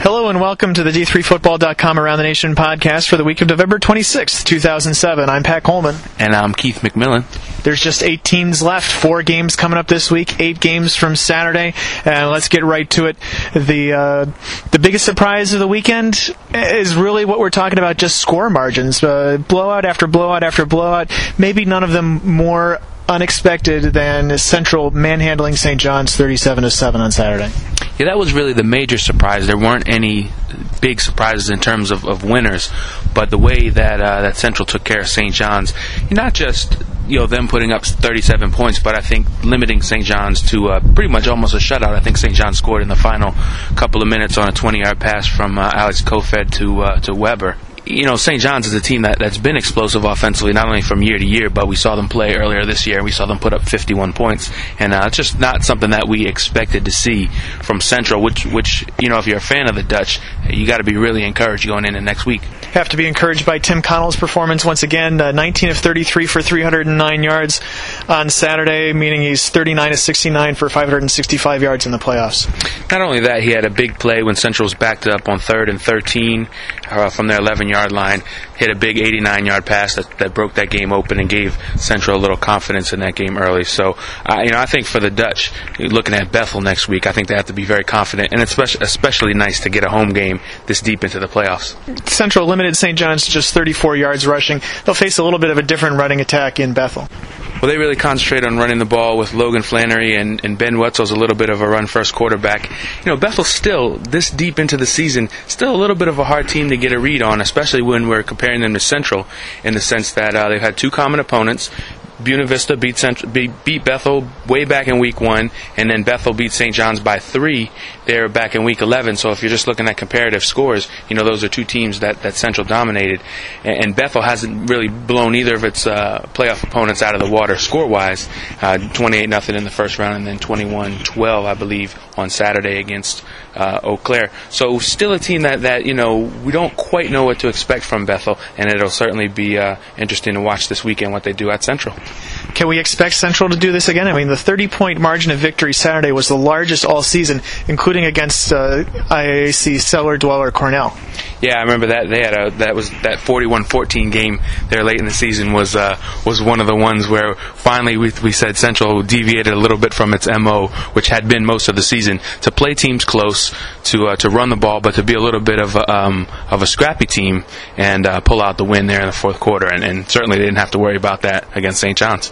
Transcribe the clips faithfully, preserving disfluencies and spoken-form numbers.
Hello and welcome to the D three football dot com Around the Nation podcast for the week of November twenty-sixth, two thousand seven. I'm Pat Coleman. And I'm Keith McMillan. There's just eight teams left. Four games coming up this week. Eight games from Saturday. And let's get right to it. The uh, the biggest surprise of the weekend is really what we're talking about, just score margins. Uh, blowout after blowout after blowout. Maybe none of them more unexpected than Central manhandling Saint John's thirty-seven to seven on Saturday. Yeah, that was really the major surprise. There weren't any big surprises in terms of, of winners, but the way that uh, that Central took care of Saint John's, not just you know them putting up thirty-seven points, but I think limiting Saint John's to uh, pretty much almost a shutout. I think Saint John's scored in the final couple of minutes on a twenty-yard pass from uh, Alex Kofed to uh, to Weber. You know, Saint John's is a team that, that's been explosive offensively, not only from year to year, but we saw them play earlier this year, and we saw them put up fifty-one points. And uh, it's just not something that we expected to see from Central, which, which you know, if you're a fan of the Dutch, you got to be really encouraged going into next week. Have to be encouraged by Tim Connell's performance once again, uh, nineteen of thirty-three for three hundred nine yards on Saturday, meaning he's thirty-nine of sixty-nine for five hundred sixty-five yards in the playoffs. Not only that, he had a big play when Central was backed up on third and thirteen uh, from their eleven-yard line, hit a big eighty-nine-yard pass that, that broke that game open and gave Central a little confidence in that game early. So, uh, you know, I think for the Dutch, looking at Bethel next week, I think they have to be very confident, and it's especially, especially nice to get a home game this deep into the playoffs. Central limited Saint John's to just thirty-four yards rushing. They'll face a little bit of a different running attack in Bethel. Well, they really concentrate on running the ball with Logan Flannery, and, and Ben Wetzel's a little bit of a run-first quarterback. You know, Bethel still, this deep into the season, still a little bit of a hard team to get a read on, especially when we're comparing them to Central, in the sense that uh, they've had two common opponents. Buena Vista beat, Central, beat, beat Bethel way back in week one, and then Bethel beat Saint John's by three there back in week eleven. So if you're just looking at comparative scores, you know, those are two teams that, that Central dominated. And, and Bethel hasn't really blown either of its uh, playoff opponents out of the water score-wise. Uh, twenty-eight nothing in the first round, and then twenty-one twelve, I believe, on Saturday against uh, Eau Claire. So still a team that, that, you know, we don't quite know what to expect from Bethel, and it'll certainly be uh, interesting to watch this weekend what they do at Central. Can we expect Central to do this again? I mean, the thirty-point margin of victory Saturday was the largest all season, including against uh, I A A C cellar dweller Cornell. Yeah, I remember that. They had a that was that forty-one fourteen game there late in the season was uh, was one of the ones where finally we we said Central deviated a little bit from its M O, which had been most of the season, to play teams close, to uh, to run the ball, but to be a little bit of a, um, of a scrappy team and uh, pull out the win there in the fourth quarter. And, and certainly they didn't have to worry about that against Saint John's.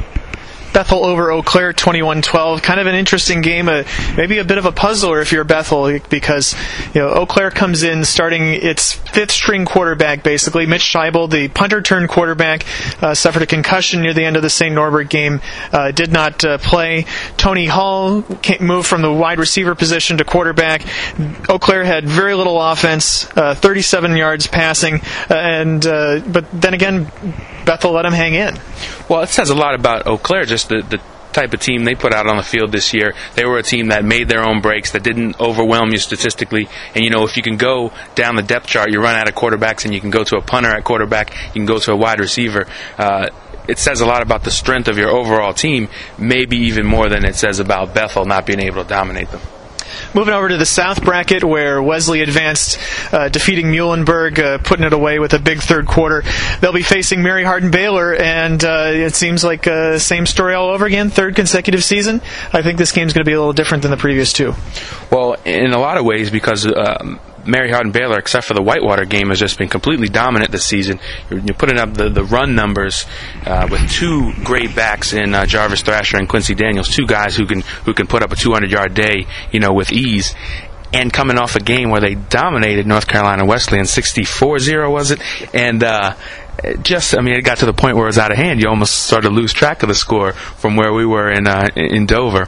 Bethel over Eau Claire, twenty-one twelve. Kind of an interesting game, uh, maybe a bit of a puzzler if you're Bethel, because you know Eau Claire comes in starting its fifth-string quarterback, basically. Mitch Scheibel, the punter-turned quarterback, uh, suffered a concussion near the end of the Saint Norbert game, uh, did not uh, play. Tony Hull came, moved from the wide receiver position to quarterback. Eau Claire had very little offense, uh, thirty-seven yards passing, uh, and uh, but then again, Bethel let him hang in. Well, it says a lot about Eau Claire, just the, the type of team they put out on the field this year. They were a team that made their own breaks, that didn't overwhelm you statistically. And, you know, if you can go down the depth chart, you run out of quarterbacks, and you can go to a punter at quarterback, you can go to a wide receiver. Uh, it says a lot about the strength of your overall team, maybe even more than it says about Bethel not being able to dominate them. Moving over to the South bracket, where Wesley advanced, uh, defeating Muhlenberg, uh, putting it away with a big third quarter. They'll be facing Mary Hardin Baylor, and uh, it seems like uh, same story all over again, third consecutive season. I think this game's going to be a little different than the previous two. Well, in a lot of ways, because um, Mary Hardin Baylor, except for the Whitewater game, has just been completely dominant this season. You're, you're putting up the, the run numbers uh, with two great backs in uh, Jarvis Thrasher and Quincy Daniels, two guys who can who can put up a two hundred yard day, you know, with ease. And coming off a game where they dominated North Carolina Wesleyan sixty-four zero, was it? And uh, just, I mean, it got to the point where it was out of hand. You almost started to lose track of the score from where we were in uh, in Dover.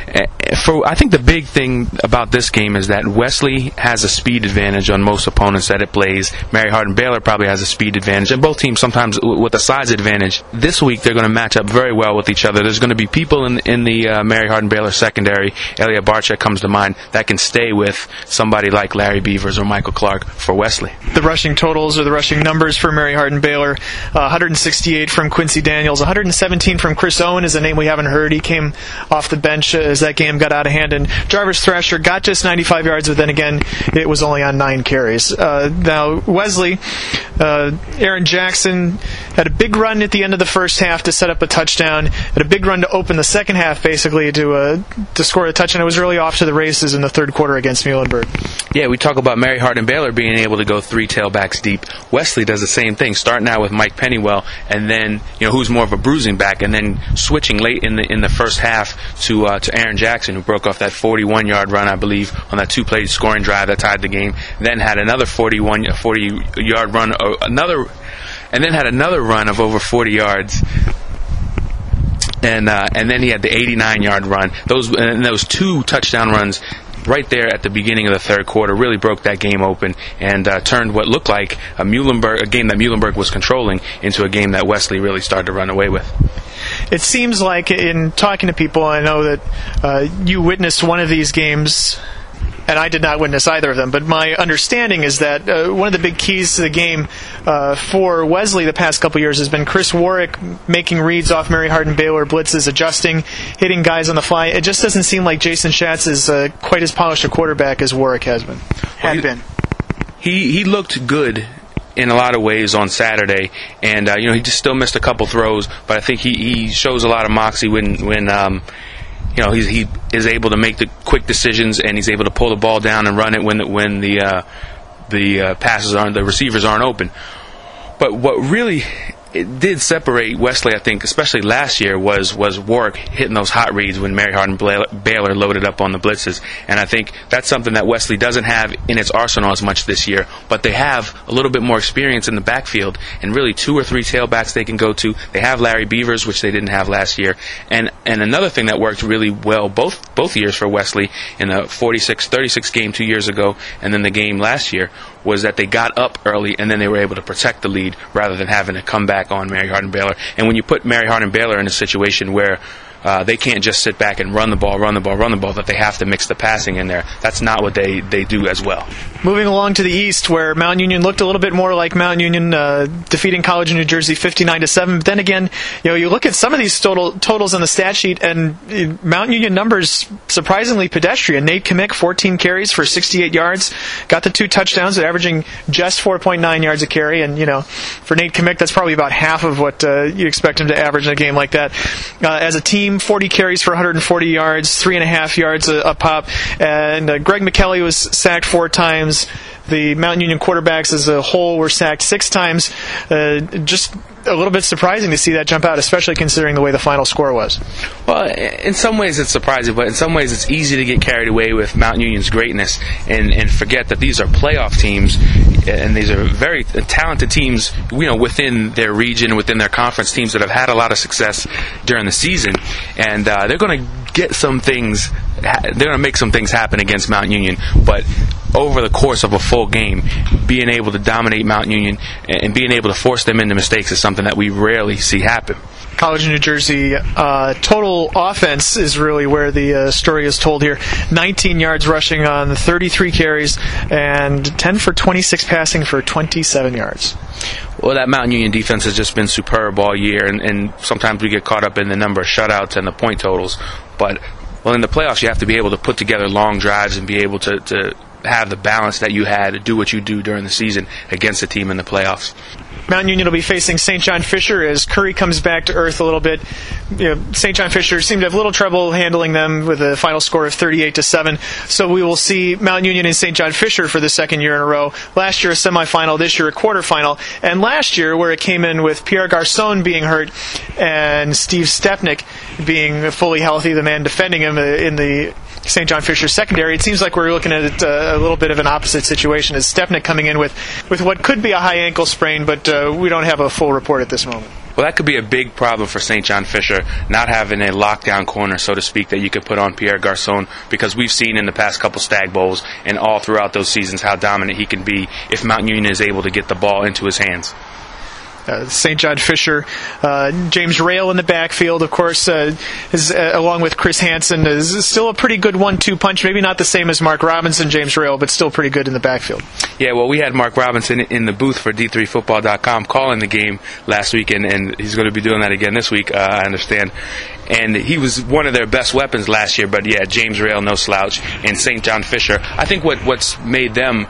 For I think the big thing about this game is that Wesley has a speed advantage on most opponents that it plays. Mary Hardin Baylor probably has a speed advantage, and both teams sometimes with a size advantage. This week they're going to match up very well with each other. There's going to be people in in the uh, Mary Hardin Baylor secondary. Elliot Barchek comes to mind that can stay with somebody like Larry Beavers or Michael Clark for Wesley. The rushing totals or the rushing numbers for Mary Hardin Baylor: uh, one hundred sixty-eight from Quincy Daniels, one hundred seventeen from Chris Owen is a name we haven't heard. He came off the bench as that game got out of hand, and Jarvis Thrasher got just ninety-five yards, but then again, it was only on nine carries. Uh, now, Wesley, uh, Aaron Jackson had a big run at the end of the first half to set up a touchdown, had a big run to open the second half, basically, to uh, to score a touchdown. It was really off to the races in the third quarter against Muhlenberg. Yeah, we talk about Mary Hardin-Baylor being able to go three tailbacks deep. Wesley does the same thing, starting out with Mike Pennywell, and then, you know, who's more of a bruising back, and then switching late in the in the first half to uh, to Aaron Jackson, who broke off that forty-one-yard run, I believe, on that two-play scoring drive that tied the game. Then had another forty-one, forty-yard run, uh, another, and then had another run of over forty yards. And uh, and then he had the eighty-nine-yard run. Those and those two touchdown runs right there at the beginning of the third quarter really broke that game open and uh, turned what looked like a Muhlenberg, a game that Muhlenberg was controlling, into a game that Wesley really started to run away with. It seems like, in talking to people, I know that uh, you witnessed one of these games, and I did not witness either of them, but my understanding is that uh, one of the big keys to the game uh, for Wesley the past couple years has been Chris Warwick making reads off Mary Hardin-Baylor blitzes, adjusting, hitting guys on the fly. It just doesn't seem like Jason Schatz is uh, quite as polished a quarterback as Warwick has been. Had he, been. He, he looked good in a lot of ways on Saturday, and uh, you know, he just still missed a couple throws, but I think he, he shows a lot of moxie when when um, you know, he's, he is able to make the quick decisions, and he's able to pull the ball down and run it when the, when the uh, the uh, passes aren't, the receivers aren't open. But what really it did separate Wesley, I think, especially last year, was was Warwick hitting those hot reads when Mary Hardin-Baylor loaded up on the blitzes. And I think that's something that Wesley doesn't have in its arsenal as much this year, but they have a little bit more experience in the backfield, and really two or three tailbacks they can go to. They have Larry Beavers, which they didn't have last year. And and another thing that worked really well both both years for Wesley in the forty-six thirty-six game two years ago and then the game last year was that they got up early and then they were able to protect the lead rather than having to come back on Mary Hardin-Baylor. And when you put Mary Hardin-Baylor in a situation where uh, they can't just sit back and run the ball, run the ball, run the ball, that they have to mix the passing in there, that's not what they, they do as well. Moving along to the east, where Mount Union looked a little bit more like Mount Union, uh, defeating College of New Jersey fifty-nine to seven. But then again, you know, you look at some of these total, totals on the stat sheet, and uh, Mount Union numbers surprisingly pedestrian. Nate Kamick, fourteen carries for sixty-eight yards, got the two touchdowns, averaging just four point nine yards a carry. And, you know, for Nate Kamick, that's probably about half of what uh, you expect him to average in a game like that. Uh, as a team, forty carries for one hundred forty yards, three and a half yards a, a pop. And uh, Greg McKelly was sacked four times. The Mount Union quarterbacks as a whole were sacked six times. Uh, just a little bit surprising to see that jump out, especially considering the way the final score was. Well, in some ways it's surprising, but in some ways it's easy to get carried away with Mount Union's greatness and, and forget that these are playoff teams, and these are very talented teams, you know, within their region, within their conference, teams that have had a lot of success during the season, and uh, they're going to get some things, they're going to make some things happen against Mount Union, but over the course of a full game, being able to dominate Mount Union and being able to force them into mistakes is something that we rarely see happen. College of New Jersey uh, total offense is really where the uh, story is told here. nineteen yards rushing on thirty-three carries and ten for twenty-six passing for twenty-seven yards. Well, that Mount Union defense has just been superb all year, and, and sometimes we get caught up in the number of shutouts and the point totals. But, well, in the playoffs, you have to be able to put together long drives and be able to, to have the balance that you had to do what you do during the season against a team in the playoffs. Mount Union will be facing Saint John Fisher as Curry comes back to earth a little bit. You know, Saint John Fisher seemed to have little trouble handling them with a final score of thirty-eight to seven. So we will see Mount Union and Saint John Fisher for the second year in a row. Last year a semifinal, this year a quarterfinal. And last year, where it came in with Pierre Garçon being hurt and Steve Stepnick being fully healthy, the man defending him in the Saint John Fisher secondary, it seems like we're looking at a little bit of an opposite situation as Stepnick coming in with, with what could be a high ankle sprain, but uh, we don't have a full report at this moment. Well, that could be a big problem for Saint John Fisher, not having a lockdown corner, so to speak, that you could put on Pierre Garçon, because we've seen in the past couple Stag Bowls and all throughout those seasons how dominant he can be if Mount Union is able to get the ball into his hands. uh, Saint John Fisher. Uh, James Rail in the backfield, of course, uh, is uh, along with Chris Hansen, is still a pretty good one two punch. Maybe not the same as Mark Robinson, James Rail, but still pretty good in the backfield. Yeah, well, we had Mark Robinson in the booth for D three football dot com calling the game last week, and, and he's going to be doing that again this week, uh, I understand. And he was one of their best weapons last year, but yeah, James Rail, no slouch, and Saint John Fisher. I think what, what's made them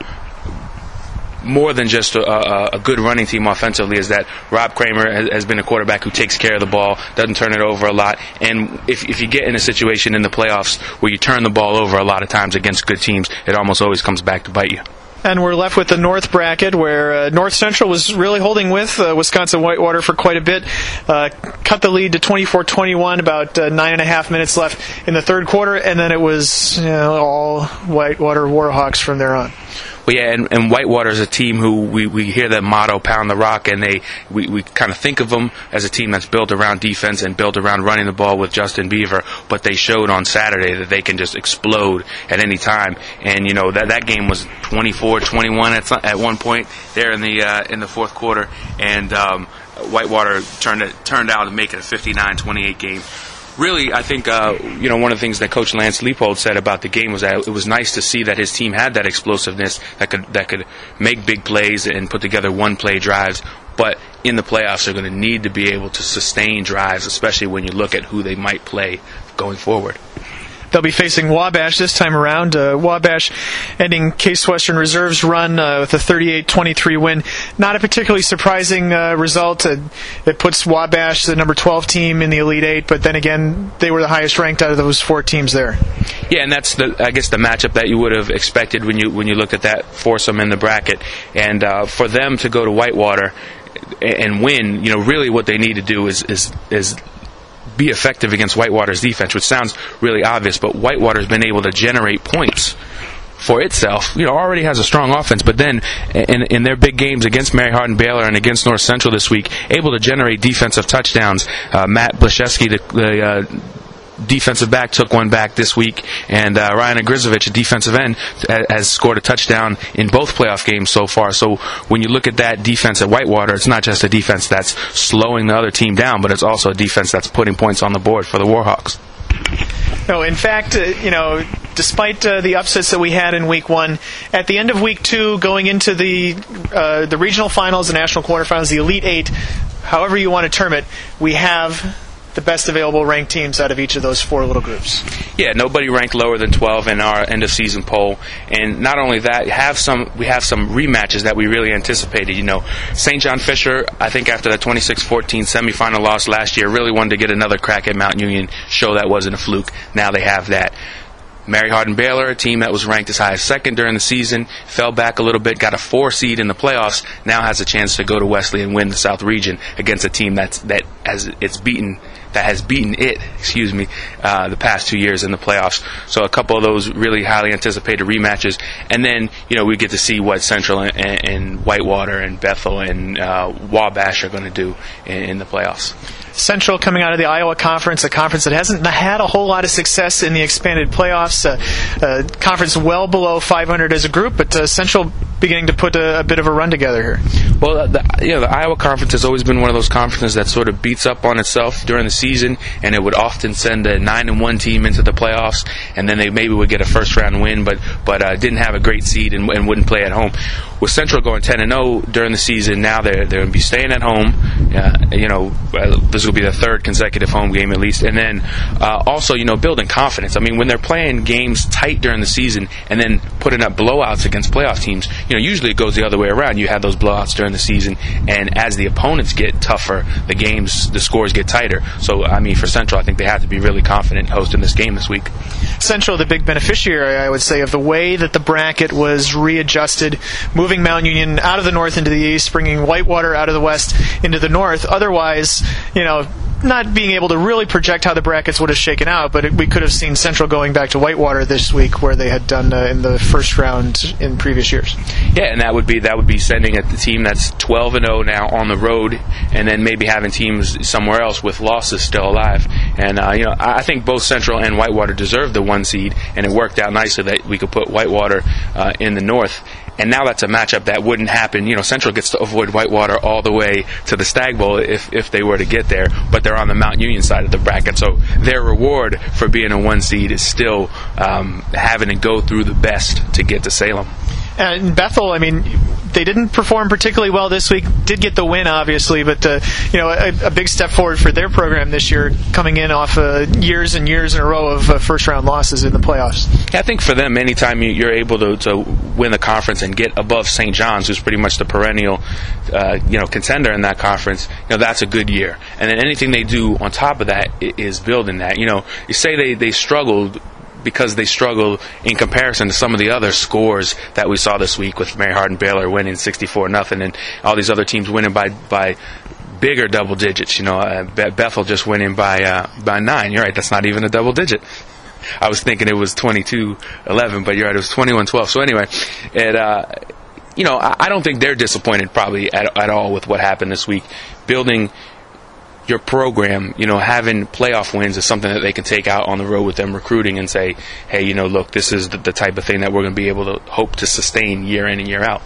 more than just a, a, a good running team offensively is that Rob Kramer has, has been a quarterback who takes care of the ball, doesn't turn it over a lot, and if, if you get in a situation in the playoffs where you turn the ball over a lot of times against good teams, it almost always comes back to bite you. And we're left with the North bracket, where uh, North Central was really holding with uh, Wisconsin Whitewater for quite a bit. Uh, cut the lead to twenty-four twenty-one, about uh, nine and a half minutes left in the third quarter, and then it was you know, all Whitewater Warhawks from there on. Well, yeah, and, and Whitewater is a team who we, we hear that motto, pound the rock, and they we, we kind of think of them as a team that's built around defense and built around running the ball with Justin Beaver, but they showed on Saturday that they can just explode at any time. And, you know, that, that game was twenty-four twenty-one at, at one point there in the uh, in the fourth quarter, and um, Whitewater turned it, turned out to make it a fifty-nine twenty-eight game. Really, I think, uh, you know, one of the things that Coach Lance Leopold said about the game was that it was nice to see that his team had that explosiveness that could that could make big plays and put together one-play drives. But in the playoffs, they're going to need to be able to sustain drives, especially when you look at who they might play going forward. They'll be facing Wabash this time around. Uh, Wabash ending Case Western Reserve's run uh, with a thirty-eight twenty-three win. Not a particularly surprising uh, result. Uh, it puts Wabash, the number twelve team, in the Elite Eight, but then again, they were the highest ranked out of those four teams there. Yeah, and that's, the I guess, the matchup that you would have expected when you when you looked at that foursome in the bracket. And uh, for them to go to Whitewater and win, you know, really what they need to do is is is be effective against Whitewater's defense, which sounds really obvious, but Whitewater's been able to generate points for itself. You know, already has a strong offense, but then in, in their big games against Mary Hardin Baylor and against North Central this week, able to generate defensive touchdowns. Uh, Matt Blaszewski, the, the uh, defensive back, took one back this week, and uh, Ryan Agrizovich, a defensive end, has scored a touchdown in both playoff games so far. So when you look at that defense at Whitewater, it's not just a defense that's slowing the other team down, but it's also a defense that's putting points on the board for the Warhawks. No, in fact, uh, you know, despite uh, the upsets that we had in week one, at the end of week two, going into the uh, the regional finals, the national quarterfinals, the Elite Eight, however you want to term it, we have the best available ranked teams out of each of those four little groups. Yeah, nobody ranked lower than twelve in our end of season poll, and not only that, have some we have some rematches that we really anticipated. You know, Saint John Fisher, I think after the twenty-six fourteen semifinal loss last year, really wanted to get another crack at Mount Union, show that wasn't a fluke. Now they have that. Mary Hardin Baylor, a team that was ranked as high as second during the season, fell back a little bit, got a four seed in the playoffs, now has a chance to go to Wesley and win the South Region against a team that's that has it's beaten that has beaten it, excuse me, uh, the past two years in the playoffs. So a couple of those really highly anticipated rematches, and then you know we get to see what Central and, and Whitewater and Bethel and uh, Wabash are going to do in, in the playoffs. Central coming out of the Iowa Conference, a conference that hasn't had a whole lot of success in the expanded playoffs, a uh, uh, conference well below five hundred as a group, but uh, Central beginning to put a, a bit of a run together here. Well, the, you know, the Iowa Conference has always been one of those conferences that sort of beats up on itself during the season, and it would often send a nine and one team into the playoffs, and then they maybe would get a first round win, but but uh, didn't have a great seed and, and wouldn't play at home. With Central going ten and oh during the season, now they're they're going to be staying at home. Uh, you know, uh, this will be the third consecutive home game at least, and then uh, also you know building confidence. I mean, when they're playing games tight during the season and then putting up blowouts against playoff teams, you know, usually it goes the other way around. You have those blowouts during the season, and as the opponents get tougher, the games, the scores get tighter. So, I mean, for Central, I think they have to be really confident hosting this game this week. Central, the big beneficiary, I would say, of the way that the bracket was readjusted, moving Mount Union out of the north into the east, bringing Whitewater out of the west into the north. Otherwise, you know, not being able to really project how the brackets would have shaken out, but it, we could have seen Central going back to Whitewater this week, where they had done uh, in the first round in previous years. Yeah, and that would be that would be sending a team that's twelve and oh now on the road, and then maybe having teams somewhere else with losses still alive. And uh, you know, I think both Central and Whitewater deserved the one seed, and it worked out nicely that we could put Whitewater uh, in the north. and now that's a matchup that wouldn't happen. You know, Central gets to avoid Whitewater all the way to the Stag Bowl if, if they were to get there, but they're on the Mount Union side of the bracket, so their reward for being a one seed is still um, having to go through the best to get to Salem. And Bethel, I mean, they didn't perform particularly well this week. Did get the win, obviously, but uh, you know, a, a big step forward for their program this year, coming in off uh, years and years in a row of uh, first-round losses in the playoffs. I think for them, anytime you, you're able to, to win the conference and get above Saint John's, who's pretty much the perennial, uh, you know, contender in that conference, you know, that's a good year. And then anything they do on top of that is building that. You know, you say they they struggled, because they struggle in comparison to some of the other scores that we saw this week, with Mary Hardin Baylor winning sixty-four nothing and all these other teams winning by by bigger double digits. You know, uh, Bethel just winning by uh, by nine. You're right, that's not even a double digit. I was thinking it was twenty-two eleven, but you're right, it was twenty-one twelve. So anyway, it uh, you know, I, I don't think they're disappointed probably at, at all with what happened this week. Building your program, you know, having playoff wins is something that they can take out on the road with them recruiting and say, hey, you know, look, this is the, the type of thing that we're going to be able to hope to sustain year in and year out.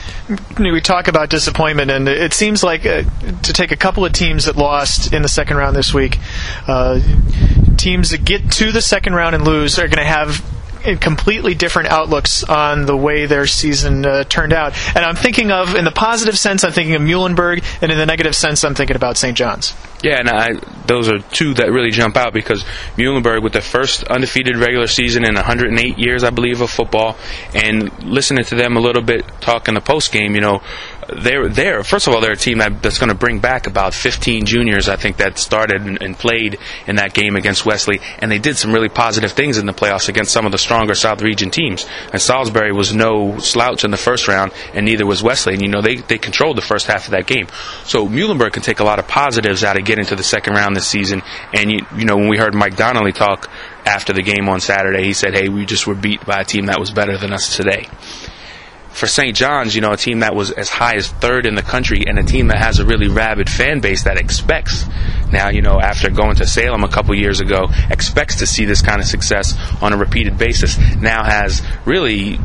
We talk about disappointment, and it seems like uh, to take a couple of teams that lost in the second round this week, uh, teams that get to the second round and lose are going to have completely different outlooks on the way their season uh, turned out. And I'm thinking of, in the positive sense, I'm thinking of Muhlenberg, and in the negative sense, I'm thinking about Saint John's. Yeah, and I, those are two that really jump out, because Muhlenberg, with the first undefeated regular season in one hundred eight years, I believe, of football, and listening to them a little bit talk in the post game, you know, they're there. First of all, they're a team that, that's going to bring back about fifteen juniors, I think, that started and, and played in that game against Wesley, and they did some really positive things in the playoffs against some of the stronger South Region teams. And Salisbury was no slouch in the first round, and neither was Wesley. And you know, they they controlled the first half of that game. So Muhlenberg can take a lot of positives out of getting to the second round this season. And you, you know, when we heard Mike Donnelly talk after the game on Saturday, he said, "Hey, we just were beat by a team that was better than us today." For Saint John's, you know, a team that was as high as third in the country, and a team that has a really rabid fan base that expects, now, you know, after going to Salem a couple years ago, expects to see this kind of success on a repeated basis, now has really,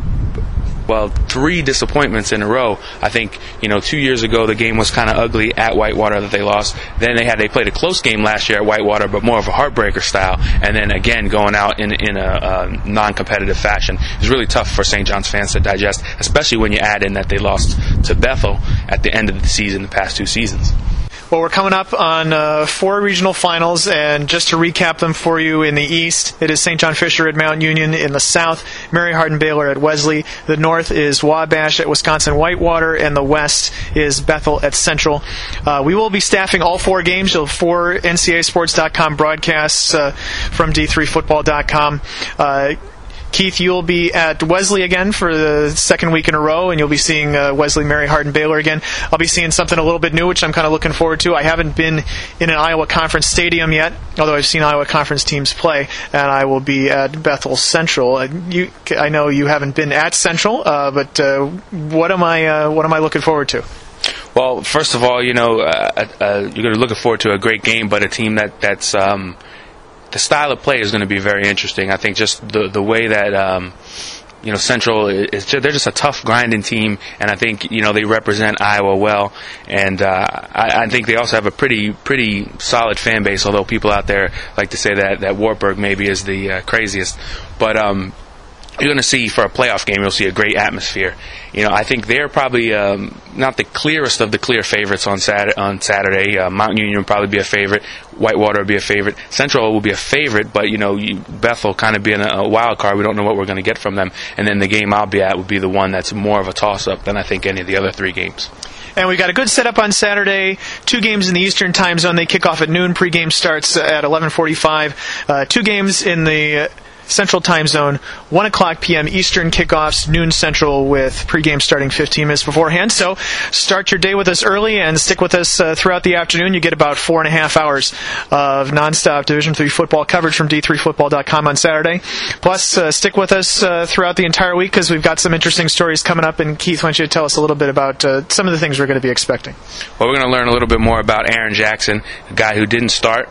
well, three disappointments in a row. I think, you know, two years ago the game was kind of ugly at Whitewater that they lost. Then they had they played a close game last year at Whitewater, but more of a heartbreaker style. And then again going out in in a, a non-competitive fashion. It was really tough for Saint John's fans to digest, especially when you add in that they lost to Bethel at the end of the season, the past two seasons. Well, we're coming up on uh, four regional finals, and just to recap them for you, in the East, it is Saint John Fisher at Mount Union. In the South, Mary Hardin Baylor at Wesley. The North is Wabash at Wisconsin Whitewater, and the West is Bethel at Central. Uh, we will be staffing all four games. You'll have four N C A A Sports dot com broadcasts uh, from D three football dot com. Uh, Keith, you'll be at Wesley again for the second week in a row, and you'll be seeing uh, Wesley, Mary Hardin Baylor again. I'll be seeing something a little bit new, which I'm kind of looking forward to. I haven't been in an Iowa Conference stadium yet, although I've seen Iowa Conference teams play, and I will be at Bethel Central. Uh, you, I know you haven't been at Central, uh, but uh, what am I uh, what am I looking forward to? Well, first of all, you know, uh, uh, you're going to look forward to a great game, but a team that that's um, the style of play is going to be very interesting. I think just the the way that um, you know Central is, just, they're just a tough, grinding team, and I think you know they represent Iowa well. And uh, I, I think they also have a pretty pretty solid fan base. Although people out there like to say that that Wartburg maybe is the uh, craziest, but um, you're going to see for a playoff game, you'll see a great atmosphere. You know, I think they're probably um, not the clearest of the clear favorites on Saturday. On Saturday, uh, Mount Union will probably be a favorite. Whitewater will be a favorite. Central will be a favorite, but you know, you, Bethel kind of being a, a wild card. We don't know what we're going to get from them. And then the game I'll be at will be the one that's more of a toss-up than I think any of the other three games. And we've got a good setup on Saturday. Two games in the Eastern time zone. They kick off at noon. Pre-game starts at eleven forty-five. Uh, two games in the Uh, Central Time Zone, one o'clock p.m. Eastern kickoffs, noon Central, with pregame starting fifteen minutes beforehand. So start your day with us early and stick with us uh, throughout the afternoon. You get about four and a half hours of nonstop Division three football coverage from D three football dot com on Saturday. Plus, uh, stick with us uh, throughout the entire week because we've got some interesting stories coming up. And Keith, why don't you tell us a little bit about uh, some of the things we're going to be expecting? Well, we're going to learn a little bit more about Aaron Jackson, a guy who didn't start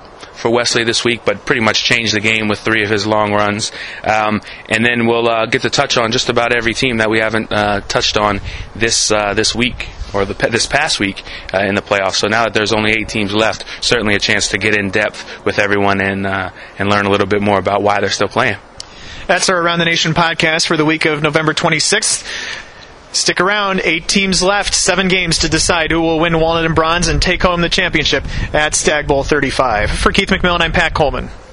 for Wesley this week, but pretty much changed the game with three of his long runs. Um, and then we'll uh, get to touch on just about every team that we haven't uh, touched on this uh, this week, or the, this past week uh, in the playoffs. So now that there's only eight teams left, certainly a chance to get in depth with everyone and uh, and learn a little bit more about why they're still playing. That's our Around the Nation podcast for the week of November twenty-sixth. Stick around. Eight teams left, seven games to decide who will win Walnut and Bronze and take home the championship at Stag Bowl thirty-five. For Keith McMillan, I'm Pat Coleman.